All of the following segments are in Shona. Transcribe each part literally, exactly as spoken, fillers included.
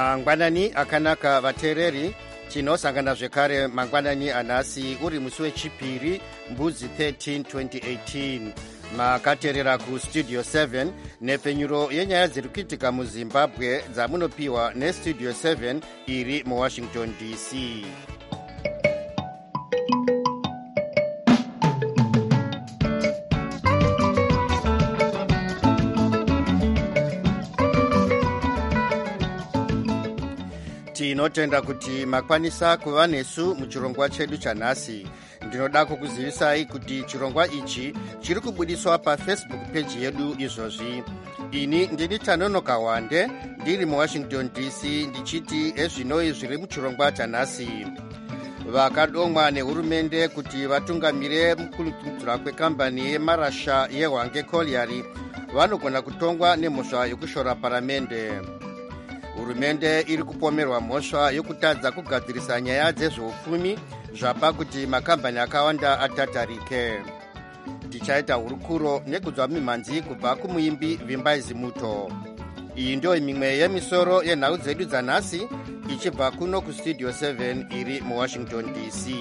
mangwanani akanaka vateereri, tinosangana zvekare mangwanani anhasi uri musi wechipiri mbudzi thirteen twenty eighteen. Makateerera kustudio seven nepfenyuro yenyaya dziri kuitika muzimbabwe dzamunopiwa nestudio seven iri muwashington D C. Tinotenda kuti makwanisa kuva nesu muchirongwa chedu chanhasi. Ndinoda kukuzivisai kuti chirongwa ichi chiri kubudiswa pafacebook page yedu izvozvi. Ini ndini Tanonoka Wande ndiri muwashington D C ndichiti ezvinoi zviri muchirongwa chanhasi. Vakadomwa nehurumende kuti vatungamire mukulutudzira kwekambani yemarasha yeHwange Colliery vanogona kutongwa nemhosva yokushora paramende. Hurumende iri kupomerwa mhosva yokutadza kugadzirisa nyaya dzezveupfumi zvapa kuti makambani akawanda atatarike. Tichaita hurukuro nekudzwa mimhanzi kubva kumuimbi Vimbai Zimuto. Iyi ndio mimwe yemisoro yenhau dzedu dzanhasi ichibva kuno kustudio seven iri muwashington D C.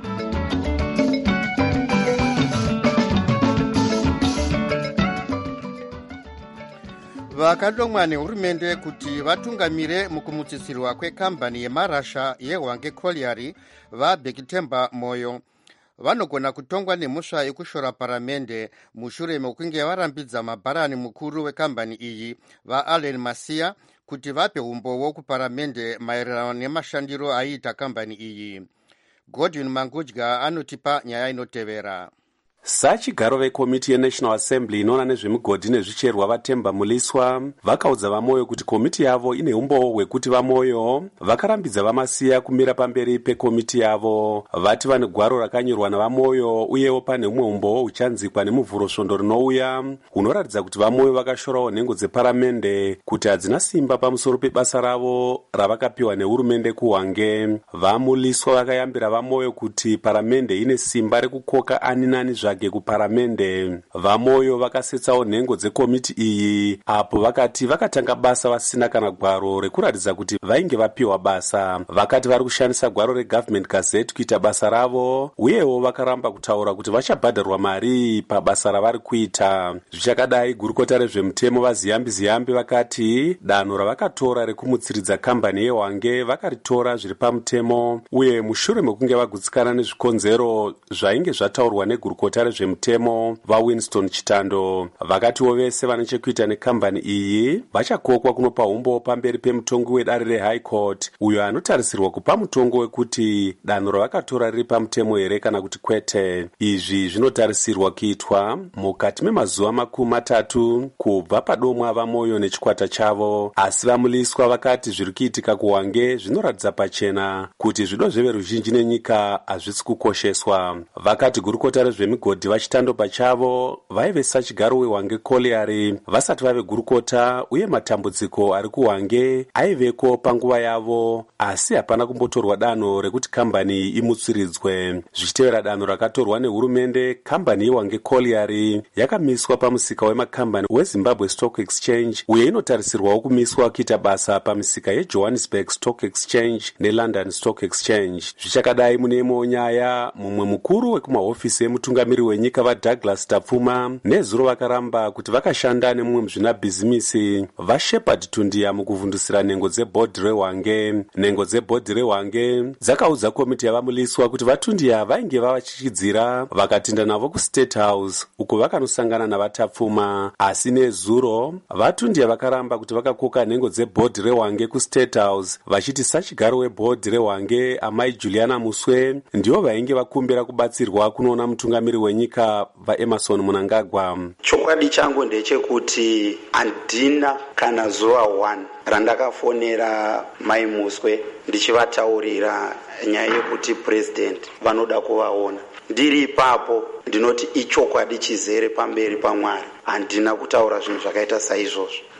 Vakadomwa nehurumende kuti vatungamire mukumutsitsirwa kwekambani yemarasha yeHwange Colliery vaBhekitemba Moyo vanogona kutongwa nemhosva yekushora paramende mushure mekunge varambidza mabharani mukuru wekambani iyi vaAllen Masiya kuti vape umbowo kuparamende maererano nemashandiro aiita kambani iyi. Godwin Mangudya anotipa nyaya inotevera. Sachigaro vekomiti yeNational Assembly inoona nezvemigodhi nezvicherwa vaTemba Muliswa vakaudza vaMoyo kuti komiti yavo ine umbowo hwekuti vaMoyo vakarambidza vaMasiya kumira pamberi pekomiti yavo. Vati vane gwaro rakanyorwa navaMoyo uyewo pane umwe umbowo huchanzikwa nemuvhuro svondo rinouya hunoratidza kuti vaMoyo vakashorawo nhengo dzeparamende kuti hadzina simba pamusoro pebasa ravo ravakapiwa nehurumende kuHwange. VaMuliswa vakayambira vaMoyo kuti paramende ine simba rekukoka ani nani zvake kuparamende. VaMoyo vakasetsawo nhengo dzekomiti iyi apo vakati vakatanga basa vasina kana gwaro rekuratidza kuti vainge vapiwa basa. Vakati vari kushandisa gwaro reGovernment Gazette kuita basa ravo uyewo vakaramba kutaura kuti vachabhadharwa mari pabasa ravari kuita. Zvichakadai, gurukota rezvemutemo vaZiyambi Ziyambi vakati danho ravakatora rekumutsiridza kambani yeHwange vakaritora zviri pamutemo uye mushure mekunge vagutsikana nezvikonzero zvainge zvataurwa negurukota rezvemutemo vaWinston Chitando. Vakatiwo vese vane chekuita nekambani iyi vachakokwa kunopa umbowo pamberi pemutongi wedare reHigh Court uyo anotarisirwa kupa mutongo wekuti danho ravakatora riri pamutemo here kana kuti kwete. Izvi zvinotarisirwa kuitwa mukati memazuva makumi matatu kubva padomwa vaMoyo nechikwata chavo. Asi vaMuliswa vakati zviri kuitika kuHwange zvinoratidza pachena kuti zvido zveveruzhinji nenyika hazvisi kukosheswa. Vakati gurukota rezvemigodhi vaChitando pachavo vaive sachigaro weHwange Colliery vasati vave gurukota uye matambudziko ari kuHwange aiveko panguva yavo, asi hapana kumbotorwa danho rekuti kambani imutsiridzwe. Zvichitevera danho rakatorwa nehurumende, kambani yeHwange Colliery yakamiswa pamusika wemakambani weZimbabwe Stock Exchange uye inotarisirwawo kumiswa kuita basa pamisika yeJohannesburg Stock Exchange neLondon Stock Exchange. Zvichakadai, mune imwewo nyaya, mumwe mukuru wekumahofisi emutungamiri wenyika vaDouglas Tapfuma nezuro vakaramba kuti vakashanda nemumwe muzvinabhizimisi vaShepard Tundia mukuvhundusira nhengo dzebhodhi reHwange. Nhengo dzebhodhi reHwange dzakaudza komiti yavaMuliswa kuti vaTundia vainge vavachichidzira vakatinda navo kuState House uko vakanosangana navatapfuma. Asi nezuro vaTundia vakaramba kuti vakakoka nhengo dzebhodhi reHwange kuState House vachiti sachigaro webhodhi reHwange amai Juliana Muswe ndivo vainge vakumbira kubatsirwa kunoona mutungamiri wenyika vaEmerson Mnangagwa. Chokwadi changu ndechekuti handina kana zuva one randakafonera mai Muswe ndichivataurira nyaya yekuti president vanoda kuvaona. Ndiri ipapo ndinoti ichokwadi chizere pamberi paMwari. Handina kutaura zvinhu zvakaita saizvozvo.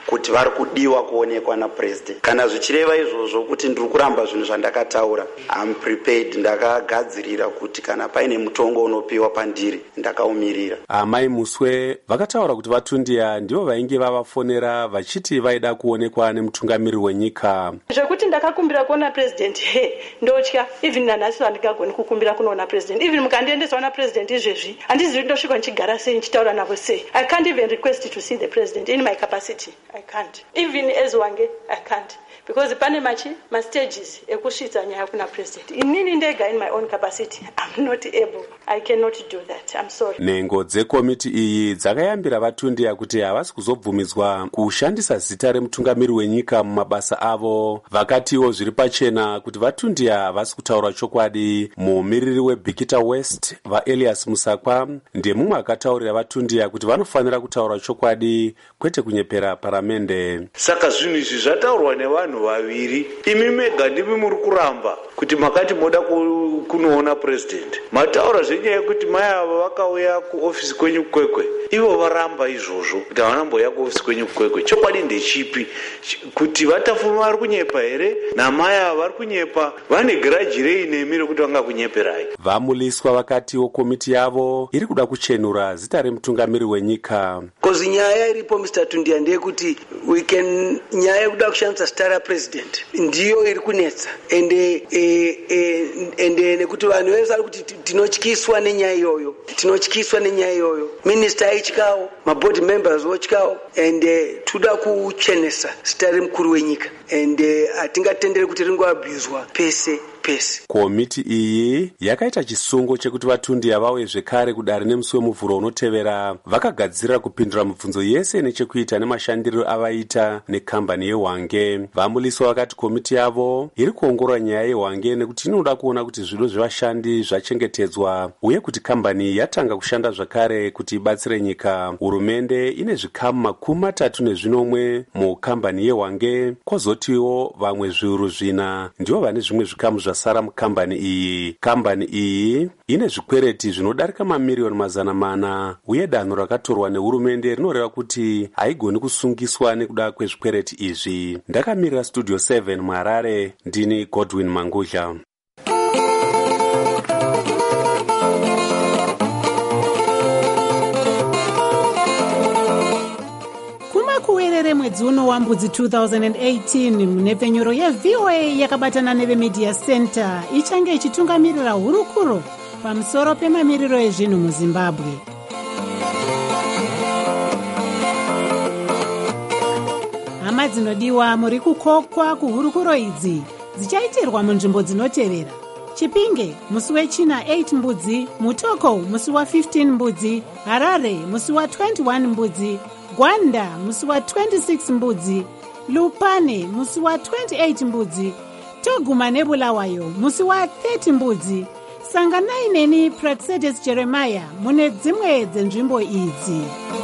kuti vari kudiwa kuonekwa napresident. Kana zvichireva izvozvo kuti ndiri kuramba zvinhu zvandakataura, am prepared, ndakagadzirira kuti kana paine mutongo unopiwa pandiri ndakaumirira. Amai Muswe vakataura kuti vatundia ndivo vainge vavafonera vachiti vaida kuonekwa nemutungamiriri wenyika. Zvekuti ndakakumbira kuona president, he ndotya, even nanhasi vandingagoni kukumbira kunoona president. Even mukandiendesa na president izvezvi handizivi ndosvika ndichigara sei ndichitaura navo sei. I can't even request to see the president in my capacity. I can't. Even as Wange, I can't. Because pane machi ma stages ekusvitsa nyaya kuna president. Inini ndega in my own capacity, I'm not able. I cannot do that. I'm sorry. Nengo dzekomiti iyi dzakayambira vatundia kuti havasi kuzobvumidzwa kushandisa zita remutungamiri wenyika mumabasa avo. Vakatiwo zviri pachena kuti vatundia havasi kutaura chokwadi. Mumiriri weBikita West, vaElias Musakwa, ndiye mumwe akataurira vatundia kuti vanofanira kutaura chokwadi kwete kunyepera paramende. Saka zvinhu izvi zvataurwa nevanhu vaviri, imi mega ndimi muri kuramba kuti makati moda kunoona president. Mataura zvenyaya yekuti mai ava vakauya kuofisi kwenyu Kwekwe, ivo varamba izvozvo kuti havanamboya kuofisi kwenyu Kwekwe. Chokwadi ndechipi? Kuti vatafuma vari kunyepa here? Namai ava vari kunyepa, vane giraji rei nemi rekuti vangakunyeperai? Vamuliswa vakatiwo komiti yavo iri kuda kuchenura zita remutungamiri wenyika. Kozi nyaya iripo Mister Tundia ndeyekuti we can nyaya yekuda kushandisa zita rapresident ndiyo iri kunetsa, ende e, e, ende nekuti vanhu vese vari kuti tinotyiswa nenyaya iyoyo, tinotyiswa nenyaya iyoyo. Minister aichikawo, maboard members vochikawo, ende tuda kuchenesa zita remukuru wenyika, ende hatingatendere kuti ringoabhuzwa pese pese. Komiti iyi yakaita chisungo chekuti vatundia vauye zvekare kudare nemusi wemuvhuro unotevera. Vakagadzirira kupindura mibvunzo yese nechekuita nemashandiriro avaita nekambani yeHwange. Vamuliswa vakati komiti yavo iri kuongorora nyaya yeHwange nekuti inoda kuona kuti zvido zvevashandi zvachengetedzwa uye kuti kambani yatanga kushanda zvakare kuti ibatsire nyika. Hurumende ine zvikamu makumi matatu nezvinomwe mukambani yeHwange, kwozotiwo vamwe zviuru zvina ndivo vane zvimwe zvikamu zvasara mukambani iyi. Kambani iyi ine zvikwereti zvinodarika mamiriyoni mazana mana uye danho rakatorwa nehurumende rinoreva kuti haigoni kusungiswa nekuda kwezvikwereti izvi. Ndakamirira Studio seven muHarare, ndini Godwin Mangudla. Kuwerere mwedzi uno wambudzi two thousand eighteen, munepfenyuro yeV O A yakabatana nevemedia center ichange ichitungamirira hurukuro pamusoro pemamiriro ezvinhu muZimbabwe. Hama dzinodiwa, muri kukokwa kuhurukuro idzi dzichaitirwa munzvimbo dzinotevera: Chipinge musi wechina eight mbudzi, Mutoko musi wa fifteen mbudzi, Harare musi wa twenty-one mbudzi, Gwanda musi wa twenty-six mbudzi, Lupane musi wa twenty-eight mbudzi, Toguma neBulawayo musi wa thirty mbudzi. Sanganai neni Praxedes Jeremiah mune dzimwe dzenzvimbo idzi.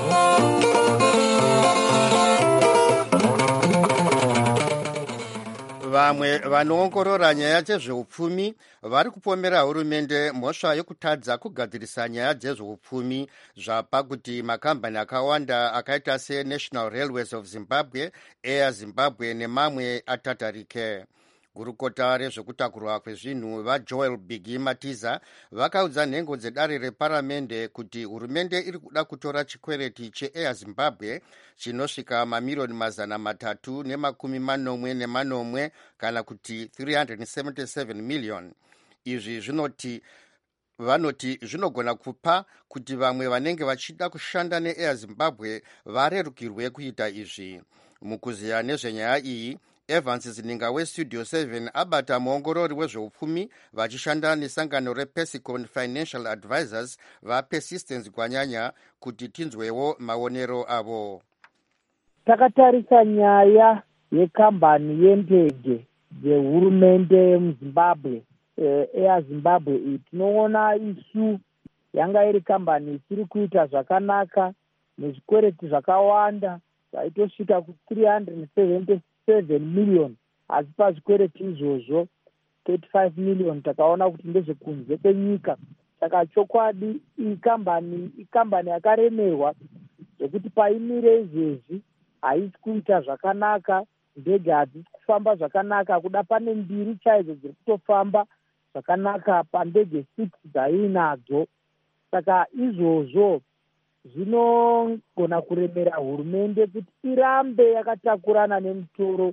Vamwe vanoongorora nyaya dzezveupfumi vari kupomera hurumende mhosva yokutadza kugadzirisa nyaya dzezveupfumi zvapa kuti makambani akawanda akaita seNational Railways of Zimbabwe, Air Zimbabwe nemamwe atatarike. Gurukota rezvekutakurwa kwezvinhu vaJoel Bigi Matiza vakaudza nhengo dzedare reparamende kuti hurumende iri kuda kutora chikwereti cheAir Zimbabwe chinosvika mamiriyoni mazana matatu nemakumi manomwe nemanomwe kana kuti three hundred seventy-seven million. Izvi zvinoti vanoti zvinogona kupa kuti vamwe vanenge vachida kushanda neAir Zimbabwe varerukirwe kuita izvi. Mukuziya nezvenyaya iyi, Evans Zininga weStudio seven abata muongorori wezveupfumi vachishanda nesangano rePesicon Financial Advisors vaPersistence Gwanyanya kuti tinzwewo maonero avo. Takatarisa nyaya yekambani yendege dzehurumende muZimbabwe, eh, Air Zimbabwe iyi, tinoona isu yanga iri kambani isiri kuita zvakanaka nezvikwereti zvakawanda zvaitosvika ku three hundred seventy-seven million, asi pazvikwereti izvozvo thirty-five million takaona kuti ndezvekunze kwenyika. Saka chokwadi iyi kambani ikambani yakaremerwa zvekuti paimire izvezvi haisi kuita zvakanaka, ndege hadzisi kufamba zvakanaka. Kuda pane mbiri chaidzo dziri kutofamba zvakanaka pandege six dzaiinadzo. Saka izvozvo zvinogona kuremera hurumende kuti irambe yakatakurana nemutoro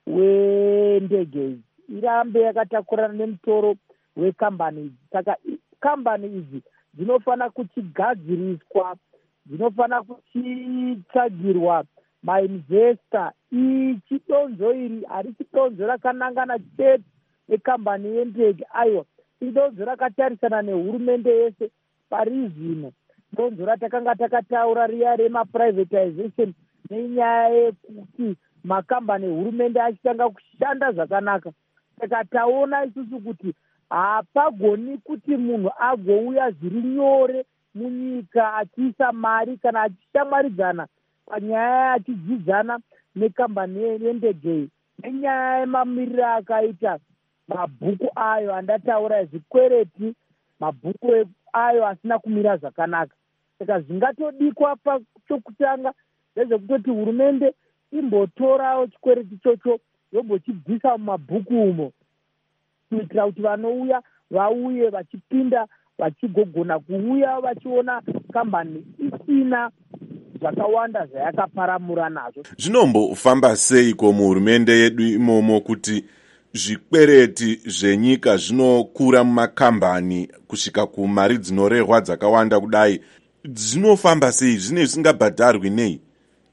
wendege idzi, irambe yakatakurana nemutoro wekambani idzi. Saka kambani idzi dzinofana kuchigadziriswa, dzinofana kuchitsvagirwa mainvesta. Ichi donzo iri harisi donzo rakanangana chete nekambani yendege, aiwa, idonzo rakatarisana nehurumende yese pari zvino. Donzo ratakanga takataura riya remaprivatization nenyaya yekuti makambani ehurumende achitanga kushanda zvakanaka. Saka taona isusu kuti hapagoni kuti munhu agouya zviri nyore munyika achiisa mari kana achishamwaridzana panyaya achidzidzana nekambani yendege nenyaya yemamiriro akaita mabhuku ayo andataura ezvikwereti, mabhuku ayo asina kumira zvakanaka. Saka zvingatodikwa pachokutanga ndezvekutoti hurumende imbotorawo chikwereti chocho yombochibvisa mumabhuku umo, kuitira kuti vanouya vauye vachipinda vachigogona kuuya vachiona kambani isina zvakawanda zvayakaparamura nazvo. Zvinombofamba seiko muhurumende yedu imomo kuti zvikwereti zvenyika zvinokura mumakambani kusvika kumari dzinorehwa dzakawanda kudai? Zvinofamba sei? Zvine zvisingabhadharwi nei?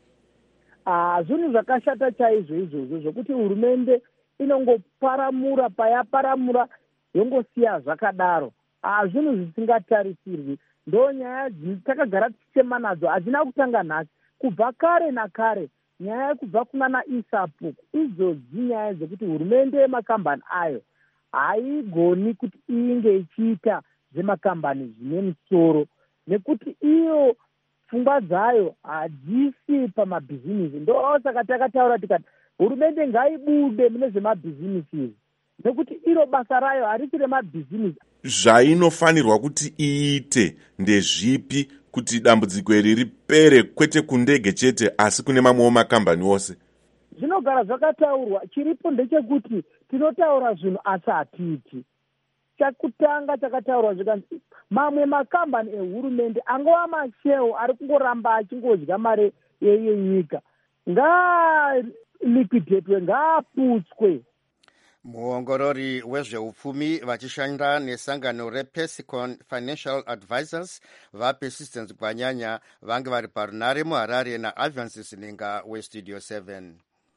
Ah, zvinhu zvakashata chaizvo izvozvo zvokuti hurumende inongoparamura, payaparamura yongosiya zvakadaro. Ah, zvinhu zvisingatarisirwi. Ndo nyaya takagara tichema nadzo, hadzina kutanga nhasi. Kubva kare nakare, nyaya kubva kunana isapu, idzodzi nyaya dzekuti hurumende yemakambani ayo haigoni kuti inge ichiita zvemakambani zvine musoro, nekuti iyo pfungwa dzayo hadzisi pamabhizinisi. Ndo saka takataura tikati hurumende ngaibude mune zvemabhizinisi, nekuti iro basa rayo harisi remabhizinisi. Zvainofanirwa kuti iite ndezvipi kuti dambudziko iri ripere, kwete kundege chete asi kune mamwewo makambani ose? Zvinogara zvakataurwa. Chiripo ndechekuti tinotaura zvinhu asi hatiiti. Chakutanga chakataurwa zvikanzi mamwe makambani ehurumende angova masheo ari kungoramba achingodya mari yenyika ngaaliquidetwe, ngaaputswe. Muongorori wezveupfumi vachishanda nesangano rePesicon Financial Advisors vaPersistence Gwanyanya vange vari parunare muHarare naAlvansis Ninga weStudio seven.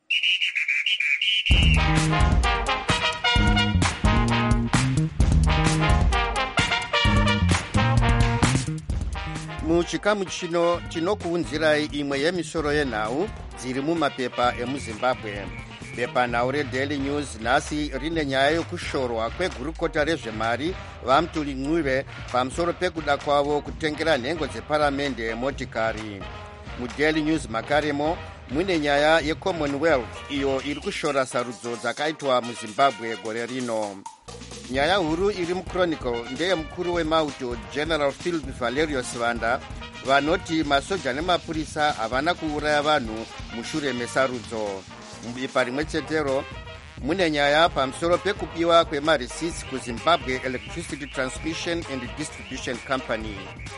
Muchikamu chino tinokuunzirai imwe yemisoro yenhau dziri mumapepa emuZimbabwe. Pepa nhau reDaily News nhasi rine nyaya yokushorwa kwegurukota rezvemari vaMutuli Ncube pamusoro pekuda kwavo kutengera nhengo dzeparamende motikari. MuDaily News makaremo mune nyaya yeCommonwealth iyo iri kushora sarudzo dzakaitwa muZimbabwe gore rino. Nyaya huru iri muChronicle ndeye mukuru wemauto General Philip Valerius Vanda vanoti masoja nemapurisa havana kuuraya vanhu mushure mesarudzo. Mubipa rimwe chetero mune nyaya pamusoro pekupiwa kwemarisits kuZimbabwe Electricity Transmission and Distribution Company.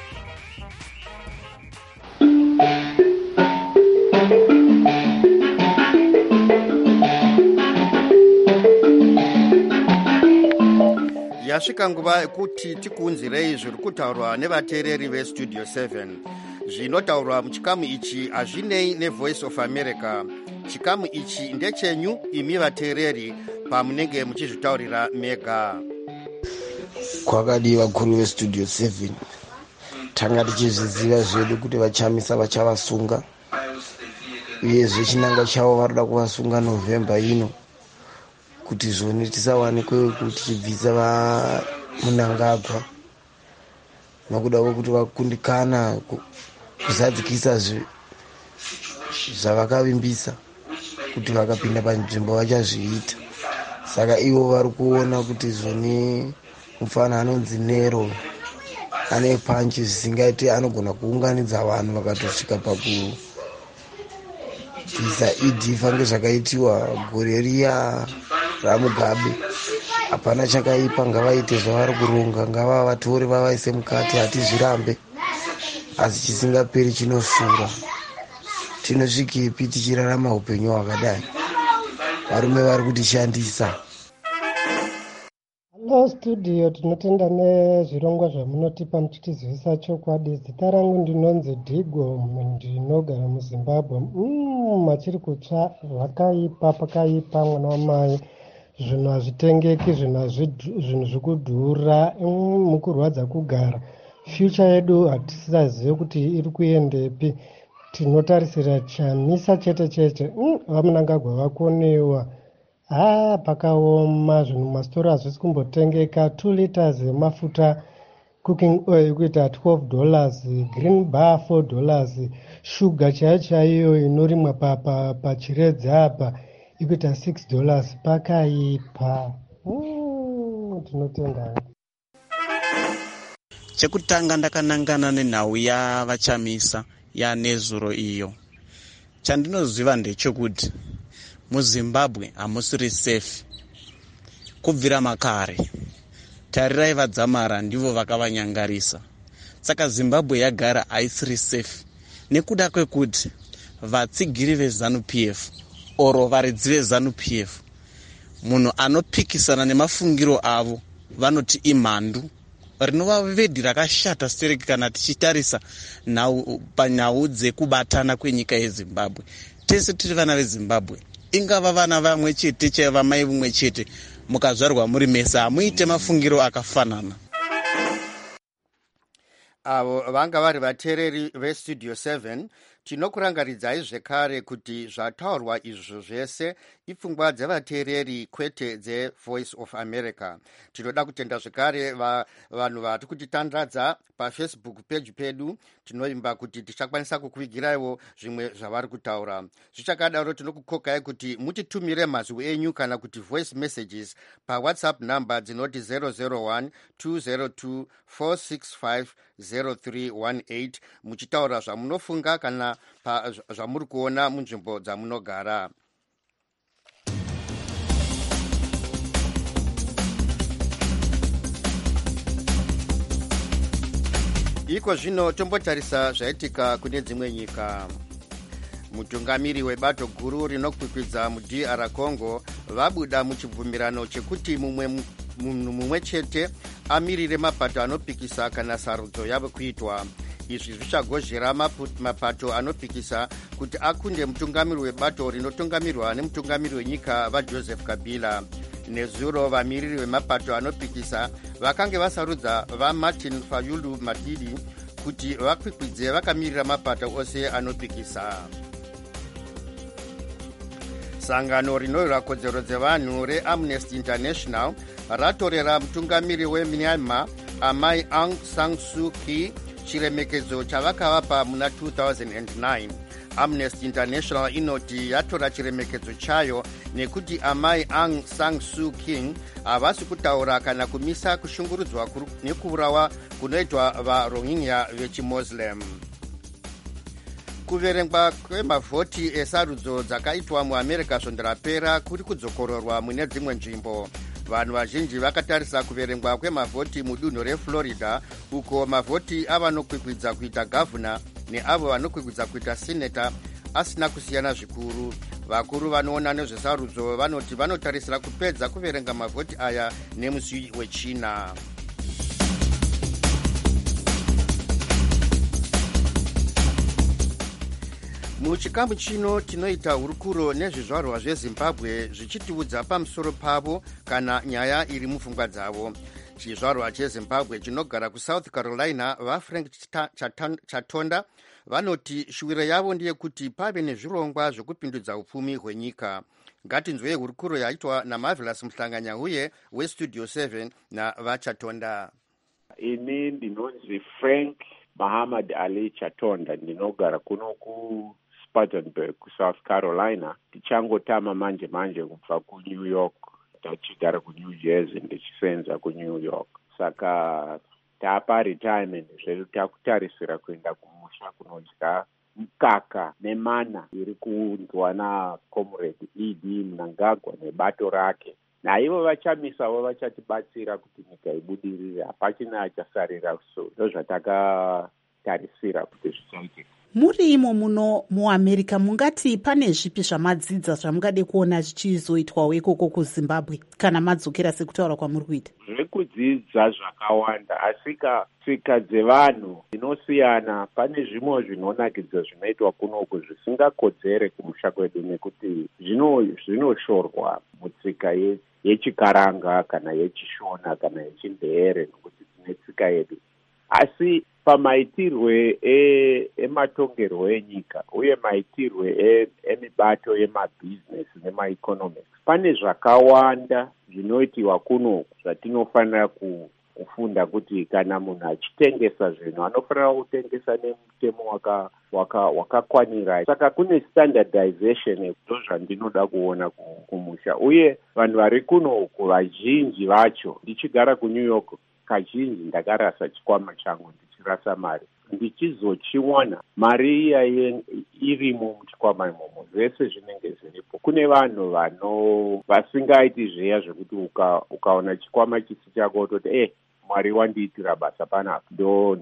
Yasvika nguva yekuti tikuunzirei zviri kutaurwa nevateereri veStudio seven. Zvinotaurwa muchikamu ichi hazvinei neVoice of America. Chikamu ichi ndechenyu imi vateereri pamunenge muchizvitaurira mega. Kwakadi vakuru veStudio seven. Tanga tichizviziva zvedu kuti vachamisa vachavasunga. Uyezve chinangwa chavo varikuda kuvasunga November ino. Kuti zvoni tisawanikwe kuti chibvisa va Mnangagwa. Nokuda kwekuti vakundikana kuzadzikisa zvavakavimbisa kuti vakapinda panzvimbo vachazviita. Saka ivo vari kuona kuti zvoni mufana anonzi Nero ane panchi zvisingaiti anogona kuunganidza vanhu vakatosvika paku tisaidhifa ngezvakaitiwa gore riya ramugabe. Hapana chakaipa, ngavaite zvavari kuronga, ngava vatore vavaise mukati, hatizvirambe. Asi chisingaperi chinoshuura. Tinosvikipi tichirarama upenyu hwakadai? Varume vari kutishandisa. Hello studio, tinotenda nezvirongwa zvamunotipa muchitizivisa chokwadi. Zita rangu ndinonzi Digo, ndinogara muZimbabwe. Mm, machiri kutsva zvakaipa pakaipa mwana wamai. Zvinhu hazvitengeki, zvinhu zvikudhura, mm, mukurwadza kugara. Future yedu hatisazive kuti iri kuendepi. Tinotarisira chamisa chete chete. Mm, vamunangagwa vakonewa. Ah, pakaoma, zvinhu masitoro hazvisi kumbotengeka. two liters yemafuta cooking oil kuita twelve dollars, green bar four dollars, shuga chaiyo chaiyo inorimwa pachiredzi apa ikuita six dollars. Pakaipa. Mm, tinotenda. Chekutanga ndakanangana nenhau yavachamisa yanezuro iyo. Chandinoziva ndechekuti muZimbabwe hamusiri safe. Kubvira makare tarirai vadzamara ndivo vakavanyangarisa. Saka Zimbabwe yagara haisiri safe nekuda kwekuti vatsigiri veZANU-P F oro varidzi veZANU-P F, munhu anopikisana nemafungiro avo vanoti imhandu. Rinova vedhi rakashata stereki kana tichitarisa panyau dzekubatana kwenyika yeZimbabwe. Tese tiri vana veZimbabwe, ingava vana vamwe chete chaiva mai vumwe chete, mukazvarwa muri mese hamuite mafungiro akafanana. Avo vanga vari vateereri vestudio seven. Tinokurangaridzai zvekare kuti zvataurwa izvo zvese ipfungwa dzevateereri kwete dzeVoice of America. Tinoda kutenda zvekare vanhu vari kutitandadza pafacebook page pedu. Tinoimba kuti tichakwanisa kukuvigiraiwo zvimwe zvavari kutaura. Zvichakadaro tinokukokai kuti mutitumire mazwi enyu kana kuti voice messages pawhatsapp number dzinoti zero zero one two zero two four six five zero three one eight muchitaura zvamunofunga kana zvamuri kuona munzvimbo dzamunogara. Iko zvino tombotarisa zvaitika kune dzimwe nyika. Mutungamiri webato guru rinokwikwidza muD R Congo vabuda muchibvumirano chekuti mumwe munhu mumwe chete amirire mapato anopikisa kana sarudzo yavo kuitwa. Izvi zvichagozhera mapato anopikisa kuti akunde mutungamiri webato rinotungamirwa nemutungamiri wenyika vaJoseph Kabila. Nezuro vamiriri vemapato anopikisa vakange vasarudza vaMartin Fayulu Madidi kuti vakwikwidze vakamirira mapato ose anopikisa. Sangano rinorwira kodzero dzevanhu reAmnesty International ratorera mutungamiri weMyanmar Amai Aung San Suu Kyi chiremekedzo chavakavapa muna two thousand nine. Amnesty International inoti yatora chiremekedzo chayo nekuti Amai Aung San Suu Kyi havasi kutaura kana kumisa kushungurudzwa nekuurawa kunoitwa vaRohingya vechiMuslim. Kuverengwa kwemavhoti esarudzo dzakaitwa muAmerica svondo rapera kuri kudzokororwa mune dzimwe nzvimbo. Vanhu vazhinji vakatarisa kuverengwa kwemavhoti mudunhu reFlorida uko mavhoti avanokwikwidza kuita gavhuna neavo vanokwikwidza kuita seneta asina kusiyana zvikuru. Vakuru vanoona nezvesarudzo vanoti vanotarisira kupedza kuverenga mavhoti aya nemusi weChina. Muchikamu chino tinoita hurukuro nezvizvarwa zveZimbabwe zvichitiudza pamusoro pavo kana nyaya iri mupfungwa dzavo. Chizvarwa cheZimbabwe chinogara kuSouth Carolina vaFrank Chatonda vanoti shuwiro yavo ndeyekuti pave nezvirongwa zvekupindudza upfumi hwenyika. Ngatinzwei hurukuro yaitwa naMarvelous Muhlanganya huye weStudio seven navaChatonda. Ini ndinonzi Frank Muhammad Ali Chatonda, ndinogara kuno ku Spartanburg, South Carolina. Tichangotama manje manje kubva kuNew York, tachigara kuNew Jersey ndichisenza kuNew York. Saka tapa retirement zvedu takutarisira kuenda kumusha kunodya mukaka nemana iri kuunzwa nacomrade Ed Mnangagwa nebato rake, naivo vachamisavo vachatibatsira kuti nyika ibudirire. Hapachina achasarira. So ndozvatakatarisira kuti zvichaitika. Muri imo muno muamerica, mungati pane zvipi zvamadzidza zvamungade kuona zvichizoitwawo ikoko kuzimbabwe kana madzokera sekutaura kwamuri kuita? Zvekudzidza zvakawanda, asi tsika dzevanhu dzinosiyana. Pane zvimwe zvinonakidza zvinoitwa kunoku zvisingakodzere kumusha kwedu, nekuti zvinoshorwa mutsika yechikaranga kana yechishona kana yechindere, nekuti dzine tsika yedu. Asi pamaitirwe ematongerwo enyika uye maitirwe emibato yemabhizinesi nemaeconomics, pane zvakawanda zvinoitiwa kunoku zvatinofanira kufunda kuti kana munhu achitengesa zvinhu anofanira kutengesa nemutemo wakakwanira. Waka saka kune standardization ndozvandinoda kuona kumusha. Uye vanhu vari kunoku vazhinji vacho, ndichigara kuNew York kazhinji ndakarasa chikwama changu, ndichirasa mari, ndichizochiwana mari iya irimo muchikwama imomo, zvese zvinenge zviripo. Kune vanhu vano vasingaiti zveya zvekuti uka, ukaona chikwama chisi chako utoti eh Mwari wandiitira basa panapa, ndo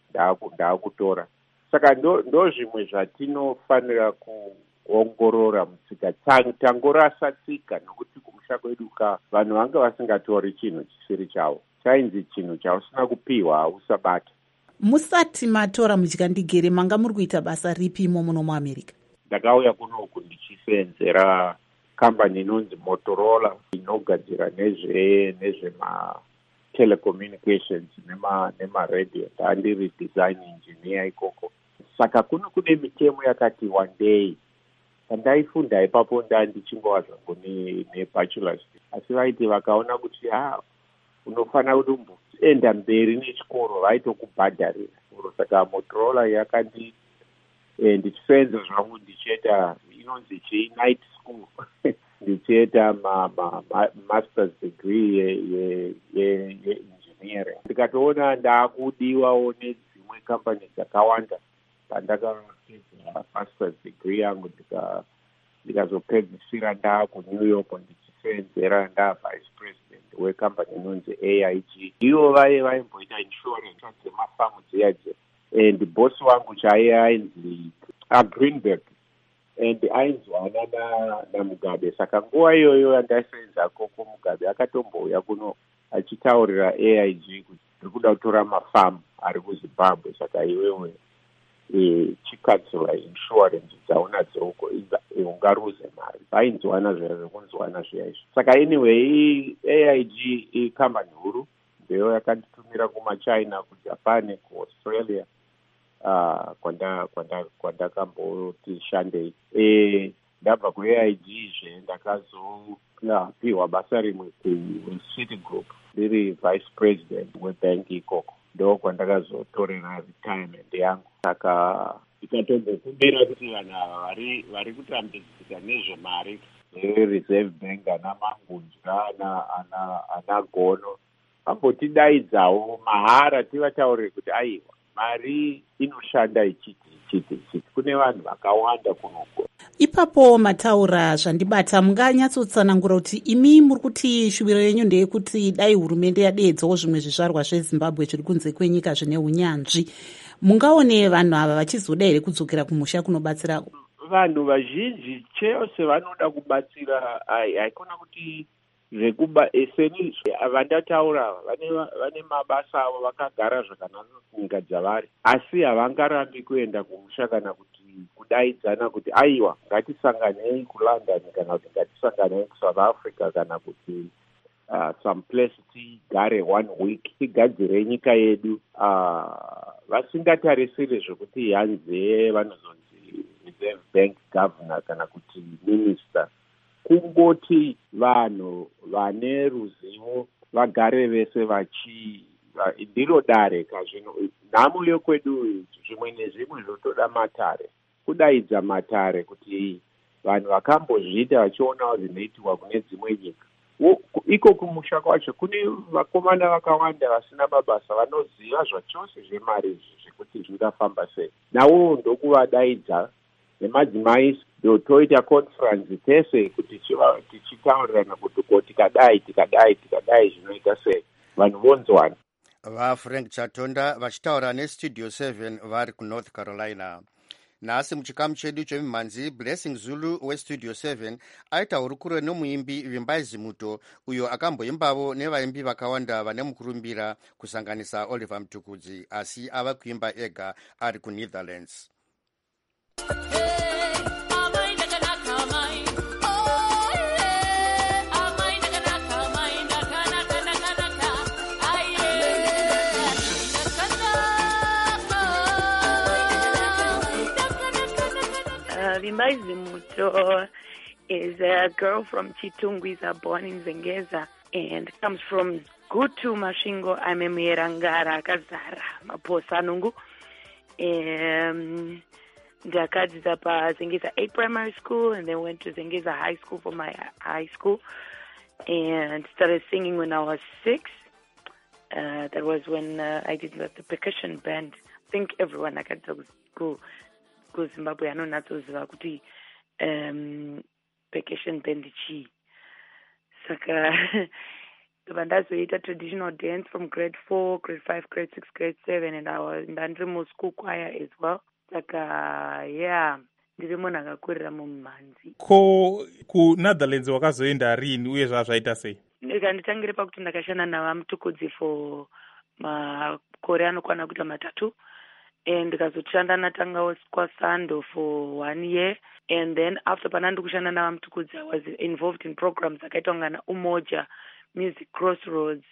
ndaakutora. Saka ndo, ndo zvimwe zvatinofanira kuongorora mutsika. Tangorasa tsika nokuti kumusha kwedu vanhu vanga vasingatori chinhu chisiri chavo, chainzi chinhu chausina kupiwa hausabata. Musati matora muchikandigere, manga muri kuita basa ripi imo muno muAmerica? Ndakauya kunoku ndichisenzera kambani inonzi Motorola inogadzira nezve nezvema telecommunications nema nema radio. Ndandiri design engineer ikoko. Saka kuno kune mitemo yakati one day pandaifunda ipapo ndandichingova zvangu nebachelor's, asi vaiti vakaona kuti ha unofanira kuti umboenda mberi nechikoro vaitokubhadharira. Saka Motorola yakandi eh, ndichisenza zvangu ndichiita inonzi chii night school ndichiita ma, ma, ma, master's degree ye, ye, ye, ye engineering. Ndikatoona ndaakudiwawo nedzimwe kambani dzakawanda pandakapedza master's degree yangu, ndikazopedzisira ndaa kuNew York ndichisenzera ndaa vice president wekambani inonzi A I G. Ivo vaye vaimboita insurance dzemafamu dziyaje, and boss wangu chaiye ainzi aGreenberg, and ainzwana naMugabe. Saka nguva iyoyo yandaisenza koko Mugabe akatombouya kuno achitaurira A I G kuti ndiri kuda kutora mafamu ari kuZimbabwe, saka iwewe e, chikatsura insurance dzaunadzo uko ungaruze mari. Vainzwana zviya zvekunzwana zviya izvi. Saka anyway A I G ikambani huru, ndeyo yakanditumira kumaChina, kuJapan, kuAustralia, uh, kwanda kwanda kwandakamboti shandei. E, ndabva ku A I G zve ndakazopiwa basa rimwe kuCitigroup ndiri vice president webank ikoko, ndo kwandakazotorera retirement yangu. Saka ikatombokumbira kuti vanhu vari vari kutambudzika nezvemari, Reserve Bank ana Mangunja ana ana ana Gono vambotidaidzawo mahara tivataurire kuti aiwa mari inoshanda ichiti ichiti ichiti. Kune vanhu vakawanda kunoko. Ipapo mataura zvandibata, munganyatsotsanangura kuti imi muri kuti shuviro yenyu ndeyekuti dai hurumende yadeedzawo zvimwe zvizvarwa zveZimbabwe zviri kunze kwenyika zvine unyanzvi, mungaone vanhu ava vachizoda here kudzokera kumusha kunobatsira? Vanhu vazhinji chose vanoda kubatsira. Haikona kuti zvekuba eseni vandataura vane vane mabasa avo vakagara zvakanaka kunyika dzavari, asi havangarambi kuenda kumusha kana kuti kudaidzana kuti aiwa ngatisanganei kuLondon kana kuti ngatisanganei kuSouth Africa kana kuti uh, some place tigare one week tigadzire nyika yedu. Uh, vasingatarisiri zvokuti hanze vanozonzi Reserve Bank governor kana kuti minister, kungoti vanhu vane ruzivo vagare vese vachi ndiro dare kazvino. Nhamo yokwedu zvimwe nezvimwe zvotoda matare, kudaidza matare kuti vanhu vakambozviita vachionawo zvinoitiwa kune dzimwe nyika iko kumusha kwacho kune vakomana vakawanda vasina mabasa vanoziva zvachose zvemari izvi zvekuti zvingafamba sei. Nawo ndokuvadaidza nemadzimai ndotoita conference tese kuti tichitaurirana kuti ko tikadai tikadai tikadai zvinoita sei, vanhu vonzwana. VaFrank Chatonda vachitaura nestudio seven vari kuNorth Carolina. Nhasi muchikamu chedu chemimhanzi, Blessing Zulu westudio seven aita hurukuro nomuimbi Vimbai Zimuto uyo akamboimbavo nevaimbi vakawanda vane mukurumbira kusanganisa Oliver Mtukudzi, asi ava kuimba ega ari kuNetherlands. Vimbai Zimuto is a girl from Chitungwiza, born in Zengeza, and comes from Gutu Mashingo Amemierangara Kazara Maposa Nungu. Um, ndakadzidza pa Zengeza eight primary school and then went to Zengeza high school for my high school and started singing when I was six. Uh, that was when uh, I did the, the percussion band. I think everyone akadzidza ku kuZimbabwe anonatsoziva kuti um, percussion band chi. Saka ndazoita traditional dance from grade four, grade five, grade six, grade seven, and I was ndandiri school choir as well. Saka yeah, ndiri munhu akakurira mumhanzi. Ko ku Netherlands wakazoenda rini uye zvazvaita sei? Ndikanditangire pakuti ndakashanda navaMtukudzi for makore anokwana kuita matatu. And ndikazoshanda natanga kwaSando for one year. And then after panandi kushanda navaMtukudzi, I was involved in programs akaitwa ngana Umoja, Music Crossroads,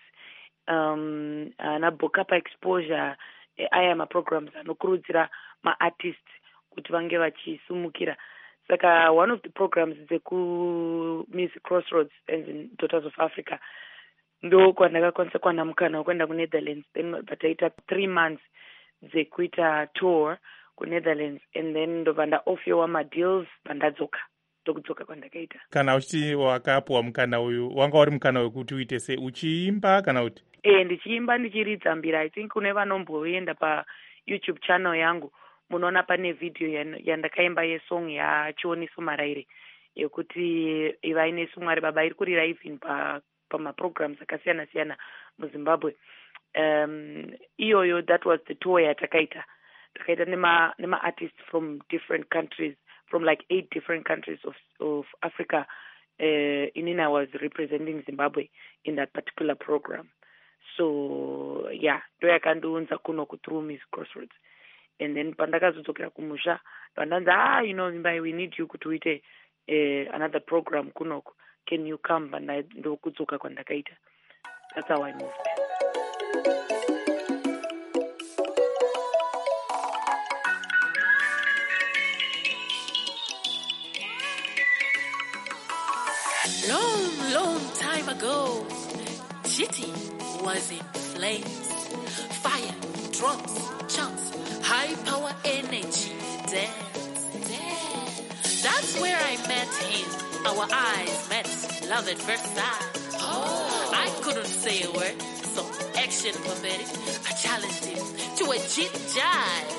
um, na Bokapa Exposure. Aya ma-programs anokurudzira ma-artists kuti vange vachisumukira. Saka one of the programs dzeku Music Crossroads and in Daughters of Africa ndo kwandakakwanisa kuwana mukana wekuenda kuNetherlands. Then pataita three months dzekuita tour kuNetherlands and then ndobva ndaofyowa madeals vandadzoka ndokudzoka kwandakaita. Kana uchiti wakapuwa mukana uyu wanga uri mukana wekuti uite sei, uchiimba kana kuti? Eh, ndichiimba ndichiridza mbira. I think kune vanomboenda pa YouTube channel yangu munoona pane video yandakaimba yesong yaChioniso Maraire yekuti ivaine sumwari baba iri kurira even pa pamaprograms akasiyana siyana muZimbabwe. Um, iyoyo, that was the tour yatakaita. Takaita nema nema artists from different countries, from like eight different countries of of Africa. Uh, inina was representing Zimbabwe in that particular program. So yeah, ndo yakandiunza kuno ku through Music Crossroads. And then pandakazodzokera kumusha pandanza, ah, you know, Vimbai, we need you kuti uite uh, another program kunoko. Can you come? And ndo kudzoka kwandakaita. That's how I moved. Long, long time ago, Chitty was in flames. Fire, drums, chants, high power energy, dance, dance. That's where I met him. Our eyes met, love at first sight. Oh. I couldn't say a word, so action permitted. I challenged him to a jit jive.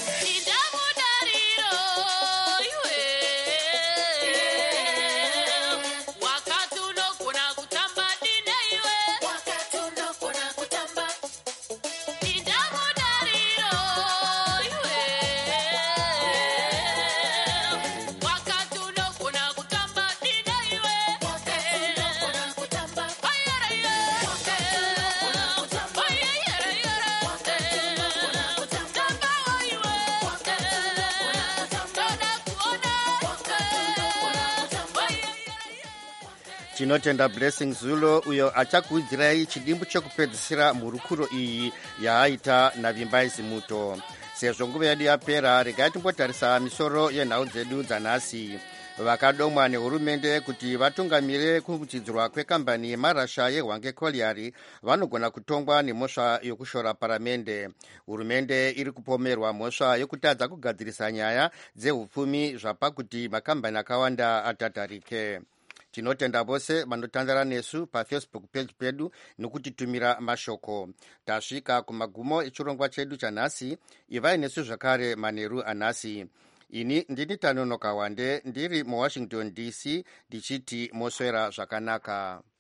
Tinotenda Blessing Zulu uyo achakuidzirai chidimbu chekupedzisira mhurukuro iyi yaaita naVimbai Zimuto. Sezvo nguva yedu yapera, regai timbotarisa misoro yenhau dzedu dzanhasi. Vakadomwa nehurumende kuti vatungamire kudzidzirwa kwekambani yemarasha yeHwange Colliery vanogona kutongwa nemhosva yokushora paramende. Hurumende iri kupomerwa mhosva yokutadza kugadzirisa nyaya dzehupfumi zvapakuti makambani akawanda atatarike. tinotenda vose vanotandara nesu pafacebook page pedu nokutitumira mashoko. Tasvika kumagumo echirongwa chedu chanhasi. Ivai nesu zvakare manheru anhasi. Ini ndini Tanonoka Wande ndiri muWashington D C ndichiti moswera zvakanaka.